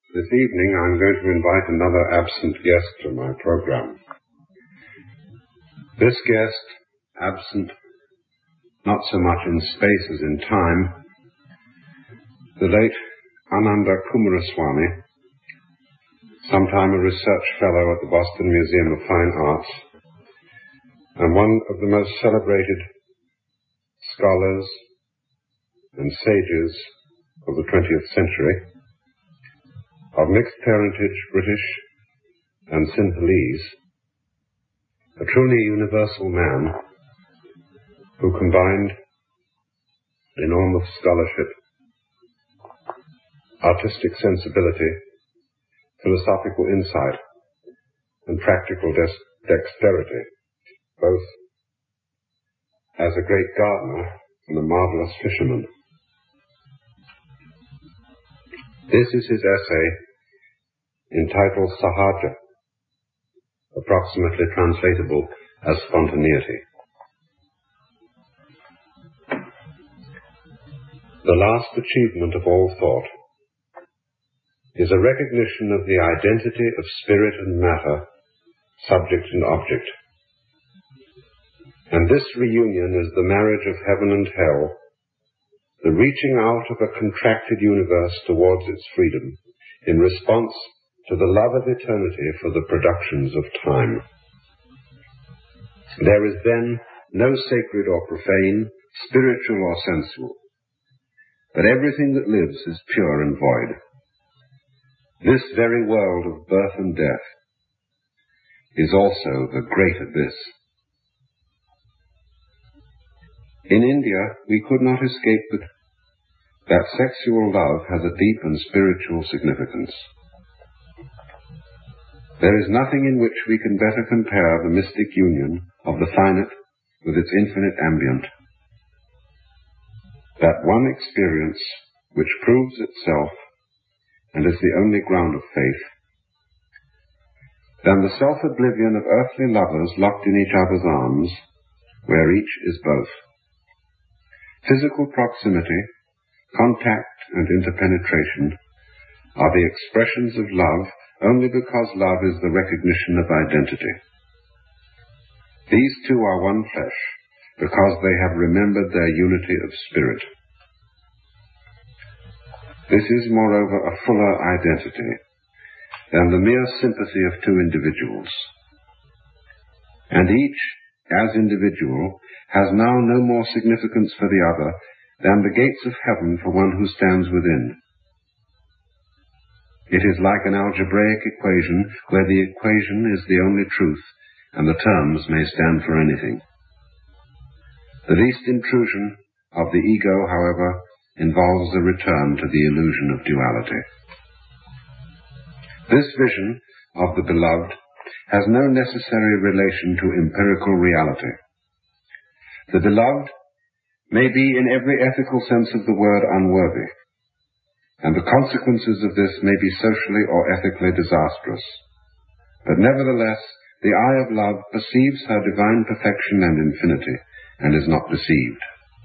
This evening I'm going to invite another absent guest to my program. This guest, absent not so much in space as in time, the late Ananda Coomaraswamy, sometime a research fellow at the Boston Museum of Fine Arts, and one of the most celebrated scholars and sages of the 20th century, of mixed parentage, British and Sinhalese, a truly universal man who combined enormous scholarship, artistic sensibility, philosophical insight, and practical dexterity, both as a great gardener and a marvelous fisherman. This is his essay entitled Sahaja, approximately translatable as spontaneity. The last achievement of all thought is a recognition of the identity of spirit and matter, subject and object. And this reunion is the marriage of heaven and hell, the reaching out of a contracted universe towards its freedom in response to the love of eternity for the productions of time. There is then no sacred or profane, spiritual or sensual, but everything that lives is pure and void. This very world of birth and death is also the great abyss. In India, we could not escape that sexual love has a deep and spiritual significance. There is nothing in which we can better compare the mystic union of the finite with its infinite ambient. That one experience which proves itself and is the only ground of faith, than the self-oblivion of earthly lovers locked in each other's arms, where each is both. Physical proximity, contact and interpenetration are the expressions of love only because love is the recognition of identity. These two are one flesh because they have remembered their unity of spirit. This is, moreover, a fuller identity than the mere sympathy of two individuals. And each, as individual, has now no more significance for the other than the gates of heaven for one who stands within. It is like an algebraic equation where the equation is the only truth and the terms may stand for anything. The least intrusion of the ego, however, involves a return to the illusion of duality. This vision of the beloved has no necessary relation to empirical reality. The beloved may be in every ethical sense of the word unworthy, and the consequences of this may be socially or ethically disastrous. But nevertheless, the eye of love perceives her divine perfection and infinity, and is not deceived.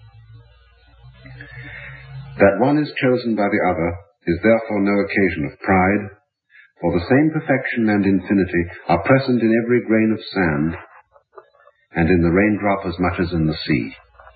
That one is chosen by the other is therefore no occasion of pride, for the same perfection and infinity are present in every grain of sand, and in the raindrop as much as in the sea.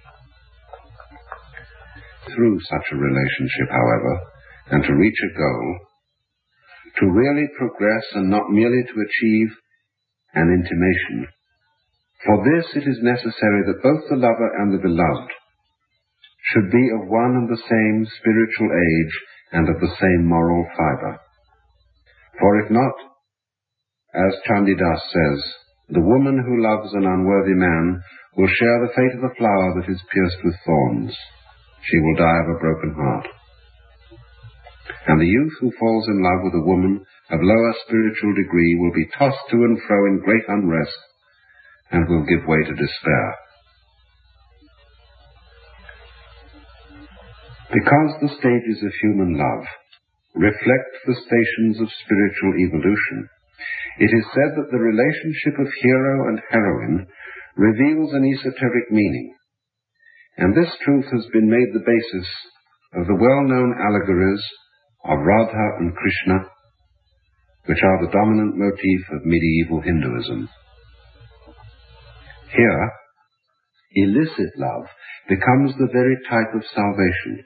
Through such a relationship, however, and to reach a goal, to really progress and not merely to achieve an intimation, for this it is necessary that both the lover and the beloved should be of one and the same spiritual age and of the same moral fibre. For if not, as Chandidas says, the woman who loves an unworthy man will share the fate of a flower that is pierced with thorns. She will die of a broken heart. And the youth who falls in love with a woman of lower spiritual degree will be tossed to and fro in great unrest and will give way to despair. Because the stages of human love reflect the stations of spiritual evolution, it is said that the relationship of hero and heroine reveals an esoteric meaning, and this truth has been made the basis of the well-known allegories of Radha and Krishna which are the dominant motif of medieval Hinduism. Here, illicit love becomes the very type of salvation.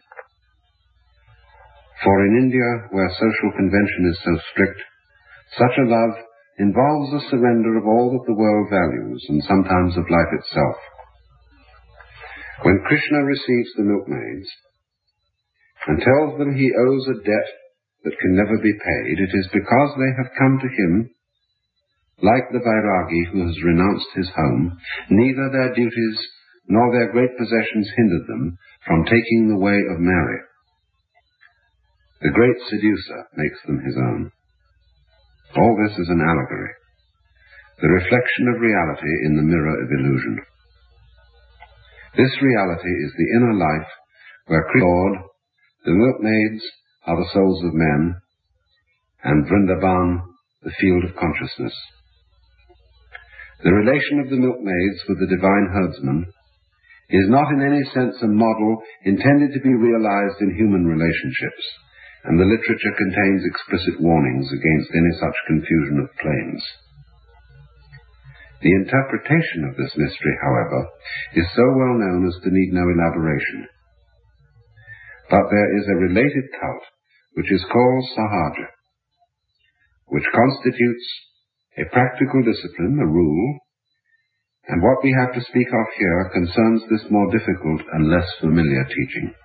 For in India, where social convention is so strict, such a love involves the surrender of all that the world values, and sometimes of life itself. When Krishna receives the milkmaids and tells them he owes a debt that can never be paid, it is because they have come to him, like the Vairagi who has renounced his home. Neither their duties nor their great possessions hindered them from taking the way of Mary. The great seducer makes them his own. All this is an allegory, the reflection of reality in the mirror of illusion. This reality is the inner life where Lord, the milkmaids are the souls of men, and Vrindavan the field of consciousness. The relation of the milkmaids with the divine herdsman is not in any sense a model intended to be realized in human relationships, and the literature contains explicit warnings against any such confusion of planes. The interpretation of this mystery, however, is so well known as to need no elaboration. But there is a related cult which is called Sahaja, which constitutes a practical discipline, a rule, and what we have to speak of here concerns this more difficult and less familiar teaching.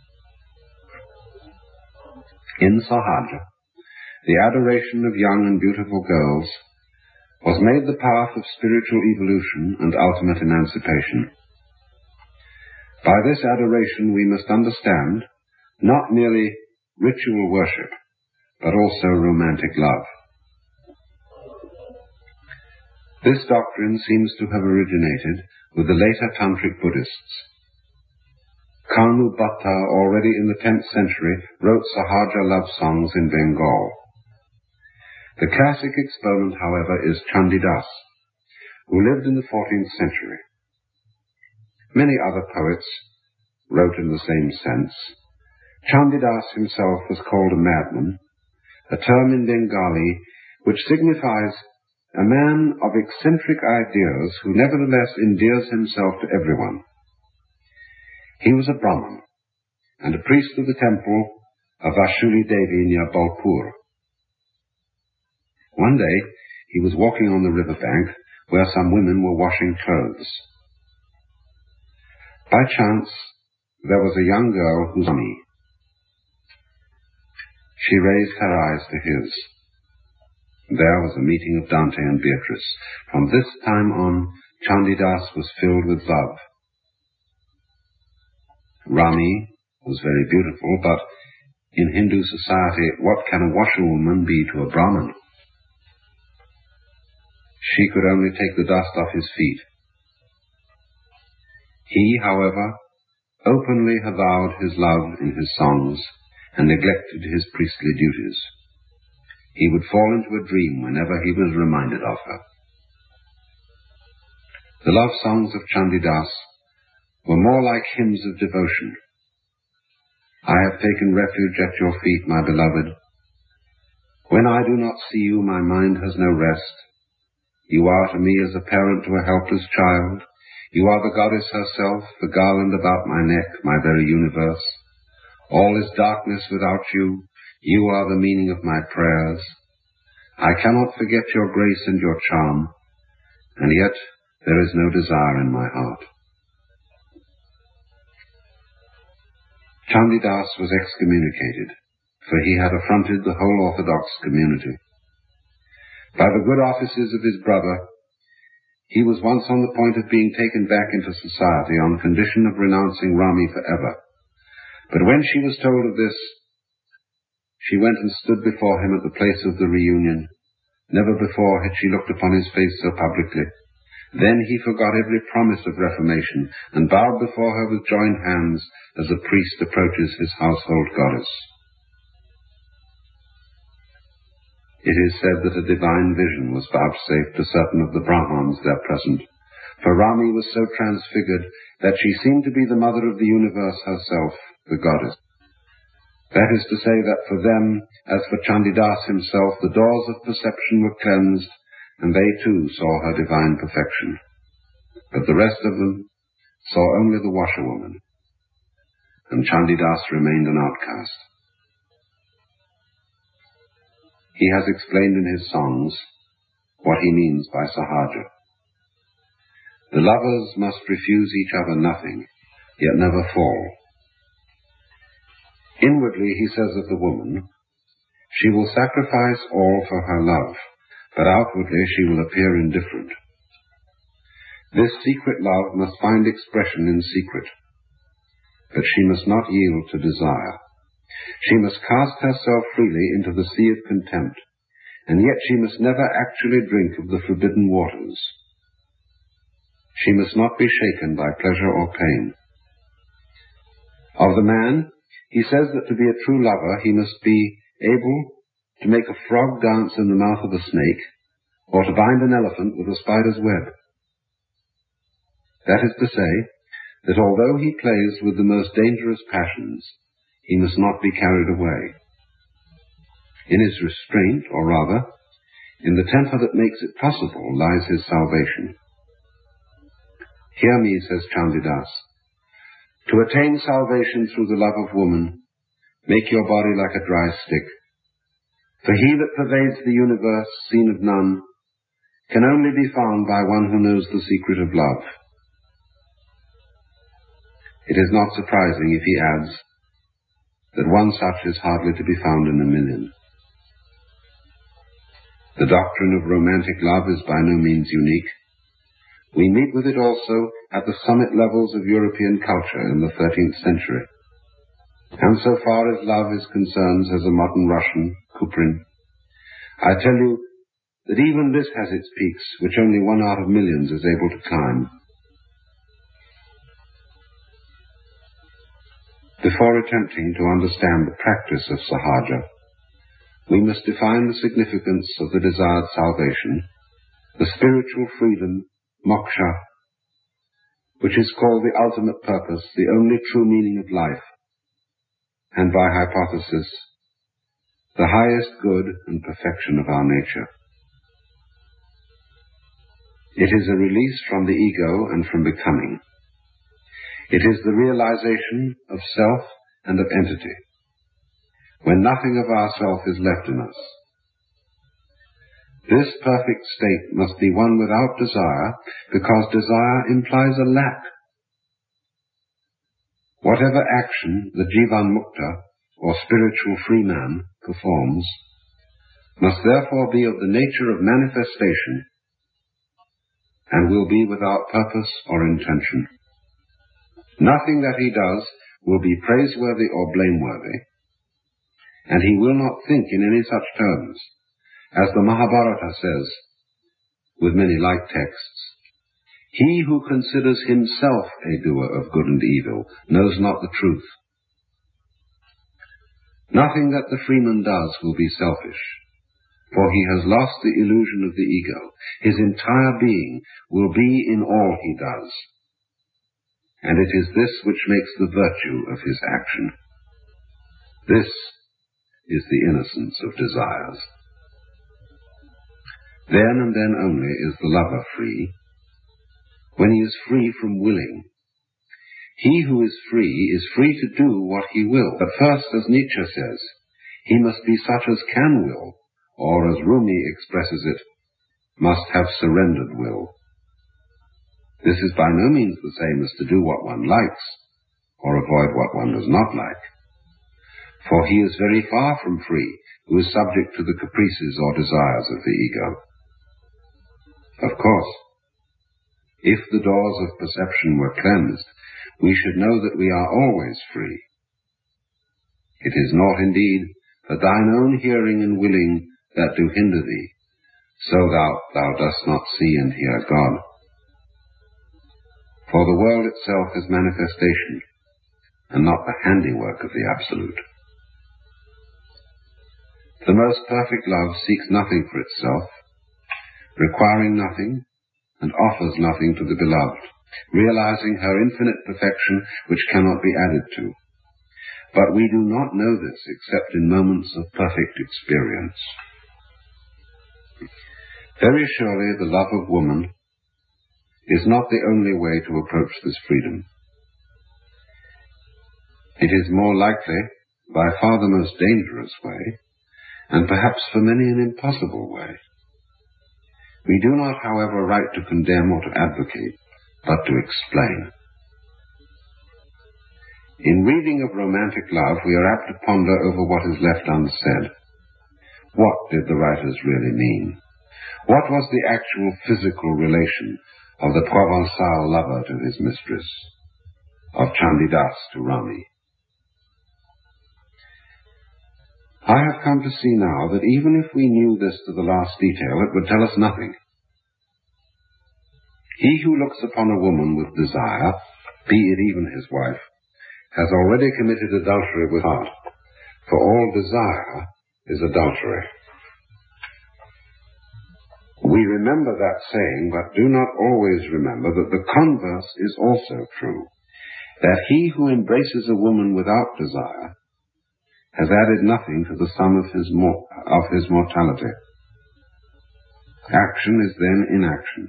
In Sahaja, the adoration of young and beautiful girls was made the path of spiritual evolution and ultimate emancipation. By this adoration we must understand not merely ritual worship, but also romantic love. This doctrine seems to have originated with the later Tantric Buddhists. Kanu Bhatta, already in the 10th century, wrote Sahaja love songs in Bengal. The classic exponent, however, is Chandidas, who lived in the 14th century. Many other poets wrote in the same sense. Chandidas himself was called a madman, a term in Bengali which signifies a man of eccentric ideas who nevertheless endears himself to everyone. He was a Brahmin and a priest of the temple of Vashuli Devi near Bolpur. One day he was walking on the river bank where some women were washing clothes. By chance there was a young girl who saw me. She raised her eyes to his. There was a meeting of Dante and Beatrice. From this time on, Chandidas was filled with love. Rami was very beautiful, but in Hindu society, what can a washerwoman be to a Brahmin? She could only take the dust off his feet. He, however, openly avowed his love in his songs and neglected his priestly duties. He would fall into a dream whenever he was reminded of her. The love songs of Chandidas were more like hymns of devotion. I have taken refuge at your feet, my beloved. When I do not see you, my mind has no rest. You are to me as a parent to a helpless child. You are the goddess herself, the garland about my neck, my very universe. All is darkness without you. You are the meaning of my prayers. I cannot forget your grace and your charm, and yet there is no desire in my heart. Chandidas was excommunicated, for he had affronted the whole Orthodox community. By the good offices of his brother, he was once on the point of being taken back into society on condition of renouncing Rami forever. But when she was told of this, she went and stood before him at the place of the reunion. Never before had she looked upon his face so publicly. Then he forgot every promise of reformation and bowed before her with joined hands as a priest approaches his household goddess. It is said that a divine vision was vouchsafed to certain of the Brahmans there present, for Rami was so transfigured that she seemed to be the mother of the universe herself, the goddess. That is to say that for them, as for Chandidas himself, the doors of perception were cleansed, and they too saw her divine perfection. But the rest of them saw only the washerwoman, and Chandidas remained an outcast. He has explained in his songs what he means by Sahaja. The lovers must refuse each other nothing, yet never fall. Inwardly, he says of the woman, she will sacrifice all for her love, but outwardly she will appear indifferent. This secret love must find expression in secret, but she must not yield to desire. She must cast herself freely into the sea of contempt, and yet she must never actually drink of the forbidden waters. She must not be shaken by pleasure or pain. Of the man, he says that to be a true lover, he must be able to make a frog dance in the mouth of a snake, or to bind an elephant with a spider's web. That is to say, that although he plays with the most dangerous passions, he must not be carried away. In his restraint, or rather, in the temper that makes it possible, lies his salvation. Hear me, says Chandidas. To attain salvation through the love of woman, make your body like a dry stick. For he that pervades the universe, seen of none, can only be found by one who knows the secret of love. It is not surprising if he adds that one such is hardly to be found in a million. The doctrine of romantic love is by no means unique. We meet with it also at the summit levels of European culture in the 13th century. And so far as love is concerned, says a modern Russian, Kuprin, I tell you that even this has its peaks, which only one out of millions is able to climb. Before attempting to understand the practice of Sahaja, we must define the significance of the desired salvation, the spiritual freedom, moksha, which is called the ultimate purpose, the only true meaning of life, and by hypothesis, the highest good and perfection of our nature. It is a release from the ego and from becoming. It is the realization of self and of entity, when nothing of ourself is left in us. This perfect state must be one without desire, because desire implies a lack. Whatever action the Jivan Mukta, or spiritual free man, performs, must therefore be of the nature of manifestation, and will be without purpose or intention. Nothing that he does will be praiseworthy or blameworthy, and he will not think in any such terms. As the Mahabharata says, with many like texts, he who considers himself a doer of good and evil knows not the truth. Nothing that the freeman does will be selfish, for he has lost the illusion of the ego. His entire being will be in all he does, and it is this which makes the virtue of his action. This is the innocence of desires. Then and then only is the lover free, when he is free from willing. He who is free to do what he will. But first, as Nietzsche says, he must be such as can will, or as Rumi expresses it, must have surrendered will. This is by no means the same as to do what one likes, or avoid what one does not like. For he is very far from free who is subject to the caprices or desires of the ego. Of course, if the doors of perception were cleansed, we should know that we are always free. It is not indeed but thine own hearing and willing that do hinder thee, so thou dost not see and hear God. For the world itself is manifestation, and not the handiwork of the Absolute. The most perfect love seeks nothing for itself, requiring nothing, and offers nothing to the beloved, realizing her infinite perfection which cannot be added to. But we do not know this except in moments of perfect experience. Very surely the love of woman is not the only way to approach this freedom. It is more likely, by far the most dangerous way, and perhaps for many an impossible way. We do not, however, write to condemn or to advocate, but to explain. In reading of romantic love, we are apt to ponder over what is left unsaid. What did the writers really mean? What was the actual physical relation of the Provençal lover to his mistress, of Chandidas to Rani? I have come to see now that even if we knew this to the last detail, it would tell us nothing. He who looks upon a woman with desire, be it even his wife, has already committed adultery with heart, for all desire is adultery. We remember that saying, but do not always remember that the converse is also true, that he who embraces a woman without desire has added nothing to the sum of his mortality. Action is then inaction.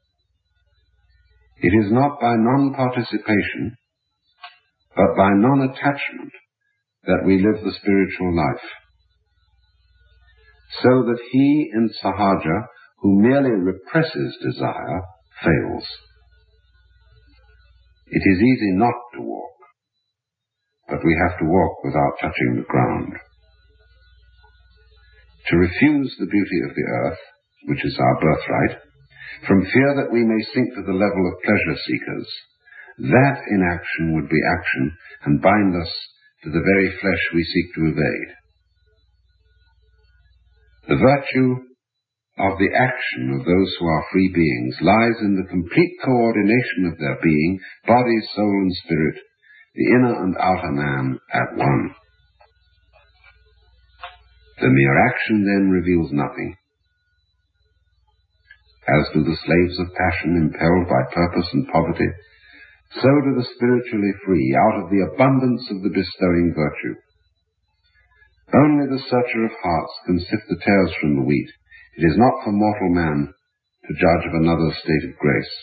It is not by non-participation, but by non-attachment that we live the spiritual life. So that he in sahaja who merely represses desire fails. It is easy not to walk, but we have to walk without touching the ground. To refuse the beauty of the earth, which is our birthright, from fear that we may sink to the level of pleasure-seekers, that inaction would be action and bind us to the very flesh we seek to evade. The virtue of the action of those who are free beings lies in the complete coordination of their being, body, soul, and spirit, the inner and outer man at one. The mere action then reveals nothing. As do the slaves of passion impelled by purpose and poverty, so do the spiritually free out of the abundance of the bestowing virtue. Only the searcher of hearts can sift the tares from the wheat. It is not for mortal man to judge of another's state of grace.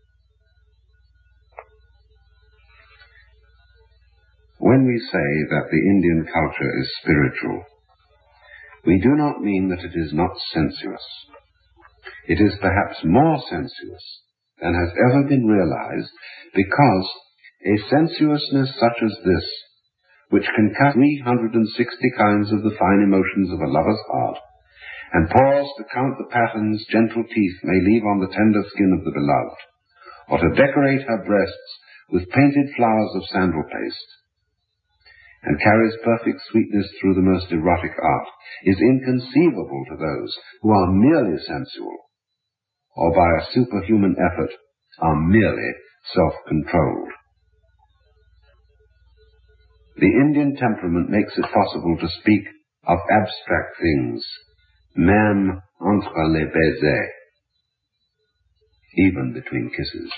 When we say that the Indian culture is spiritual, we do not mean that it is not sensuous. It is perhaps more sensuous than has ever been realized, because a sensuousness such as this, which can cut 360 kinds of the fine emotions of a lover's heart, and pause to count the patterns gentle teeth may leave on the tender skin of the beloved, or to decorate her breasts with painted flowers of sandal paste, and carries perfect sweetness through the most erotic art, is inconceivable to those who are merely sensual, or by a superhuman effort are merely self-controlled. The Indian temperament makes it possible to speak of abstract things, même entre les baisers, even between kisses.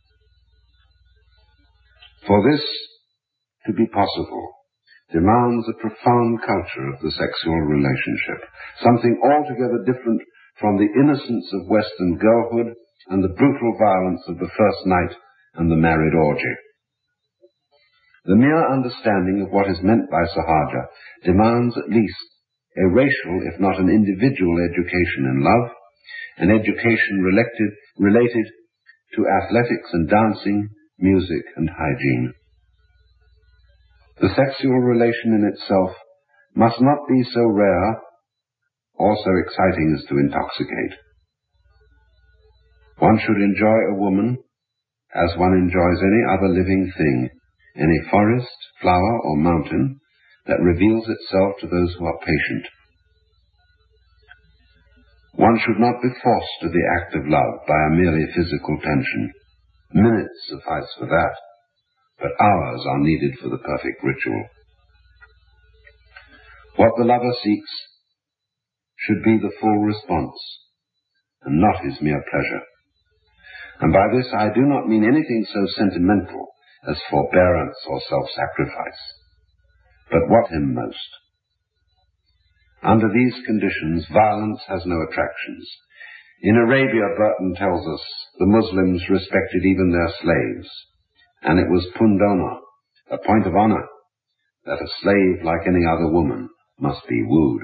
For this to be possible demands a profound culture of the sexual relationship, something altogether different from the innocence of Western girlhood and the brutal violence of the first night and the married orgy. The mere understanding of what is meant by sahaja demands at least a racial, if not an individual, education in love, an education related to athletics and dancing, music and hygiene. The sexual relation in itself must not be so rare or so exciting as to intoxicate. One should enjoy a woman as one enjoys any other living thing, any forest, flower, or mountain that reveals itself to those who are patient. One should not be forced to the act of love by a merely physical tension. Minutes suffice for that, but hours are needed for the perfect ritual. What the lover seeks should be the full response, and not his mere pleasure. And by this I do not mean anything so sentimental as forbearance or self-sacrifice. but what him most. Under these conditions, violence has no attractions. In Arabia, Burton tells us, the Muslims respected even their slaves, and it was pundona, a point of honor, that a slave, like any other woman, must be wooed.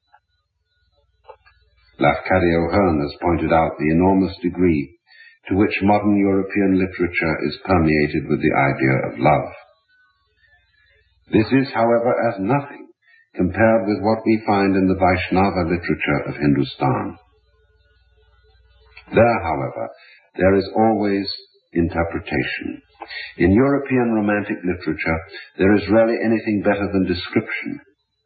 Lafcadio Hearn has pointed out the enormous degree to which modern European literature is permeated with the idea of love. This is, however, as nothing compared with what we find in the Vaishnava literature of Hindustan. There, however, there is always interpretation. In European romantic literature, there is rarely anything better than description.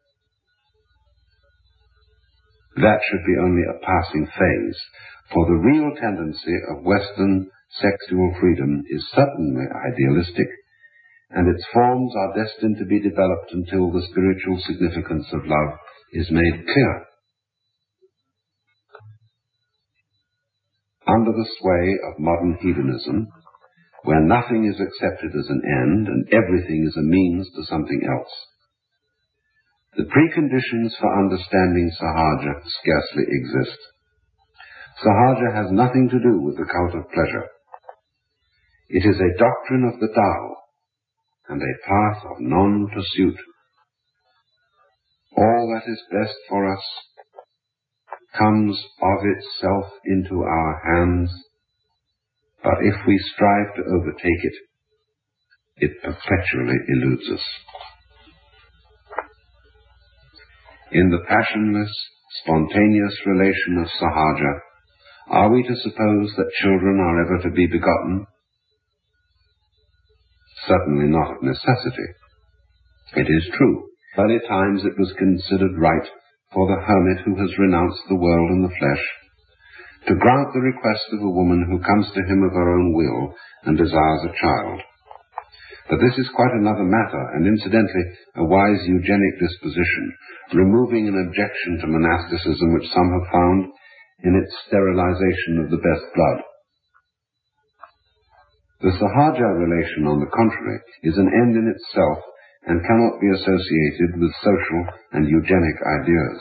That should be only a passing phase, for the real tendency of Western sexual freedom is certainly idealistic, and its forms are destined to be developed until the spiritual significance of love is made clear. Under the sway of modern hedonism, where nothing is accepted as an end and everything is a means to something else, the preconditions for understanding Sahaja scarcely exist. Sahaja has nothing to do with the cult of pleasure. It is a doctrine of the Tao and a path of non-pursuit. All that is best for us comes of itself into our hands, but if we strive to overtake it, it perpetually eludes us. In the passionless, spontaneous relation of Sahaja, are we to suppose that children are ever to be begotten? Certainly not of necessity. It is true, in early times it was considered right for the hermit who has renounced the world and the flesh to grant the request of a woman who comes to him of her own will and desires a child. But this is quite another matter, and incidentally a wise eugenic disposition, removing an objection to monasticism which some have found in its sterilization of the best blood. The Sahaja relation, on the contrary, is an end in itself and cannot be associated with social and eugenic ideas.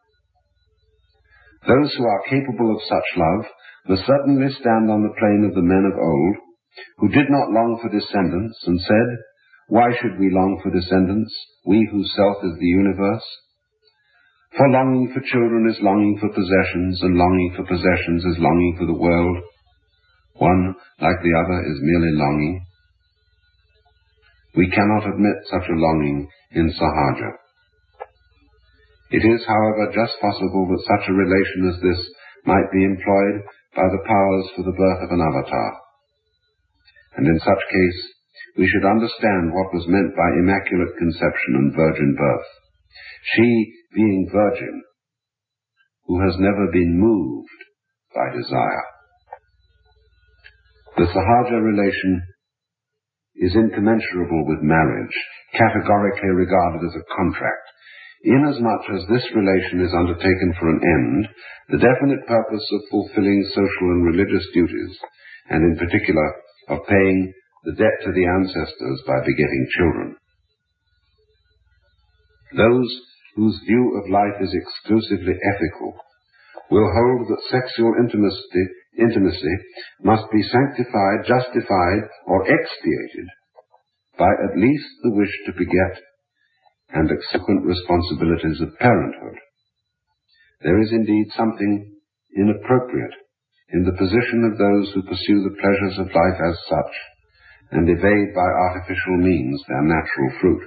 Those who are capable of such love must certainly stand on the plane of the men of old, who did not long for descendants, and said, "Why should we long for descendants, we whose self is the universe? For longing for children is longing for possessions, and longing for possessions is longing for the world. One, like the other, is merely longing." We cannot admit such a longing in Sahaja. It is, however, just possible that such a relation as this might be employed by the powers for the birth of an avatar. And in such case, we should understand what was meant by immaculate conception and virgin birth. She being virgin, who has never been moved by desire. The Sahaja relation is incommensurable with marriage, categorically regarded as a contract. Inasmuch as this relation is undertaken for an end, the definite purpose of fulfilling social and religious duties, and in particular of paying the debt to the ancestors by begetting children. Those whose view of life is exclusively ethical will hold that sexual intimacy must be sanctified, justified, or expiated by at least the wish to beget and subsequent responsibilities of parenthood. There is indeed something inappropriate in the position of those who pursue the pleasures of life as such and evade by artificial means their natural fruit.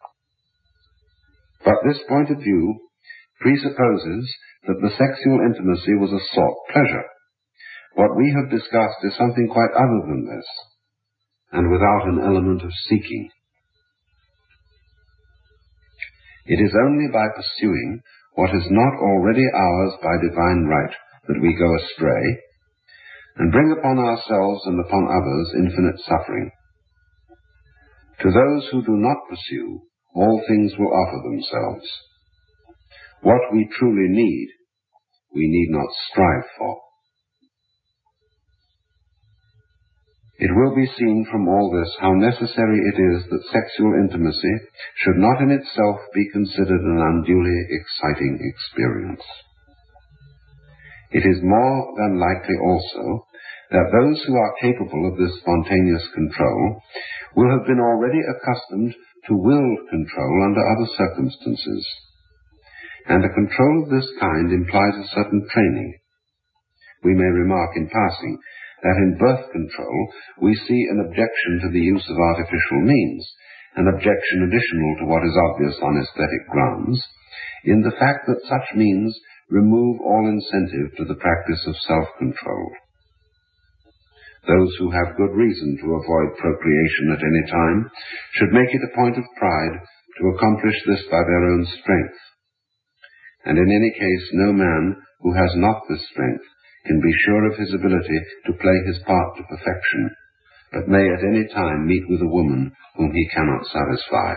But this point of view presupposes that the sexual intimacy was a sought pleasure. What we have discussed is something quite other than this, and without an element of seeking. It is only by pursuing what is not already ours by divine right that we go astray, and bring upon ourselves and upon others infinite suffering. To those who do not pursue, all things will offer themselves. What we truly need, we need not strive for. It will be seen from all this how necessary it is that sexual intimacy should not in itself be considered an unduly exciting experience. It is more than likely also that those who are capable of this spontaneous control will have been already accustomed to willed control under other circumstances, and a control of this kind implies a certain training. We may remark in passing that in birth control we see an objection to the use of artificial means, an objection additional to what is obvious on aesthetic grounds, in the fact that such means remove all incentive to the practice of self-control. Those who have good reason to avoid procreation at any time should make it a point of pride to accomplish this by their own strength. And in any case, no man who has not this strength can be sure of his ability to play his part to perfection, but may at any time meet with a woman whom he cannot satisfy.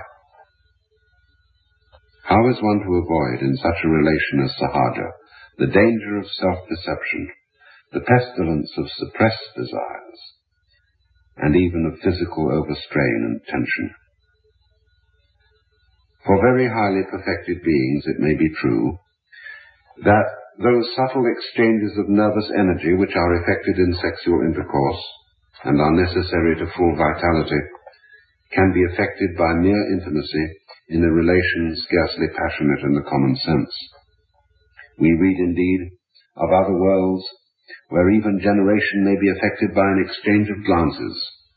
How is one to avoid in such a relation as sahaja the danger of self-deception, the pestilence of suppressed desires, and even of physical overstrain and tension? For very highly perfected beings it may be true that those subtle exchanges of nervous energy which are effected in sexual intercourse and are necessary to full vitality can be effected by mere intimacy in a relation scarcely passionate in the common sense. We read indeed of other worlds where even generation may be effected by an exchange of glances,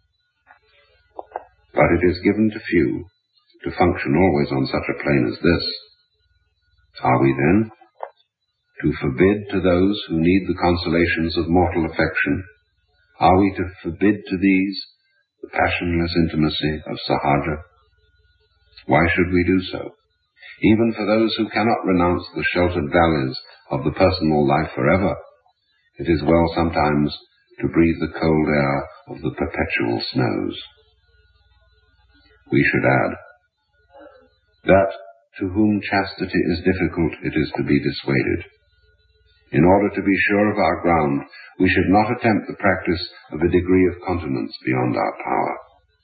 but it is given to few to function always on such a plane as this. Are we then to forbid to those who need the consolations of mortal affection? Are we to forbid to these the passionless intimacy of sahaja? Why should we do so? Even for those who cannot renounce the sheltered valleys of the personal life forever, it is well sometimes to breathe the cold air of the perpetual snows. We should add that to whom chastity is difficult, it is to be dissuaded. In order to be sure of our ground, we should not attempt the practice of a degree of continence beyond our power.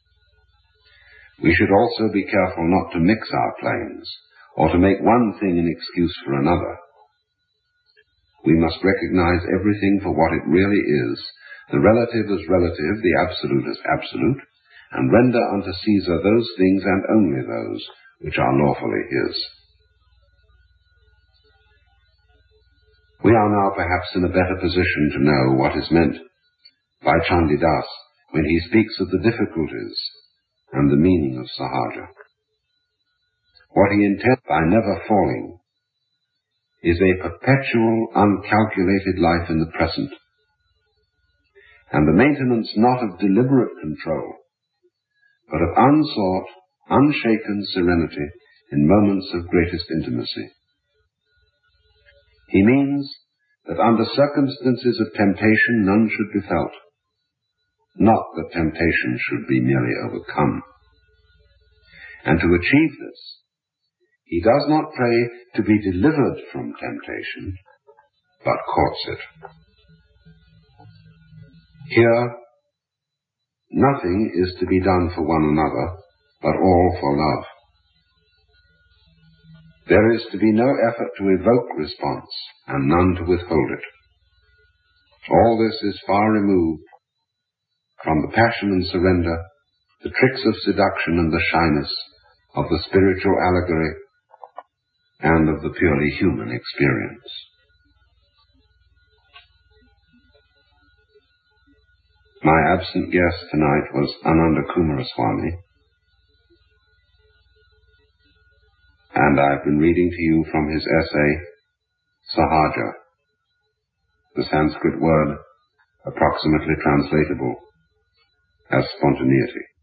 We should also be careful not to mix our planes, or to make one thing an excuse for another. We must recognize everything for what it really is, the relative as relative, the absolute as absolute, and render unto Caesar those things and only those which are lawfully his. We are now perhaps in a better position to know what is meant by Chandidas when he speaks of the difficulties and the meaning of sahaja. What he intends by never falling is a perpetual, uncalculated life in the present, and the maintenance not of deliberate control, but of unsought, unshaken serenity in moments of greatest intimacy. He means that under circumstances of temptation none should be felt, not that temptation should be merely overcome. And to achieve this, he does not pray to be delivered from temptation, but courts it. Here, nothing is to be done for one another, but all for love. There is to be no effort to evoke response, and none to withhold it. All this is far removed from the passion and surrender, the tricks of seduction and the shyness of the spiritual allegory and of the purely human experience. My absent guest tonight was Ananda Coomaraswamy, and I've been reading to you from his essay, Sahaja, the Sanskrit word approximately translatable as spontaneity.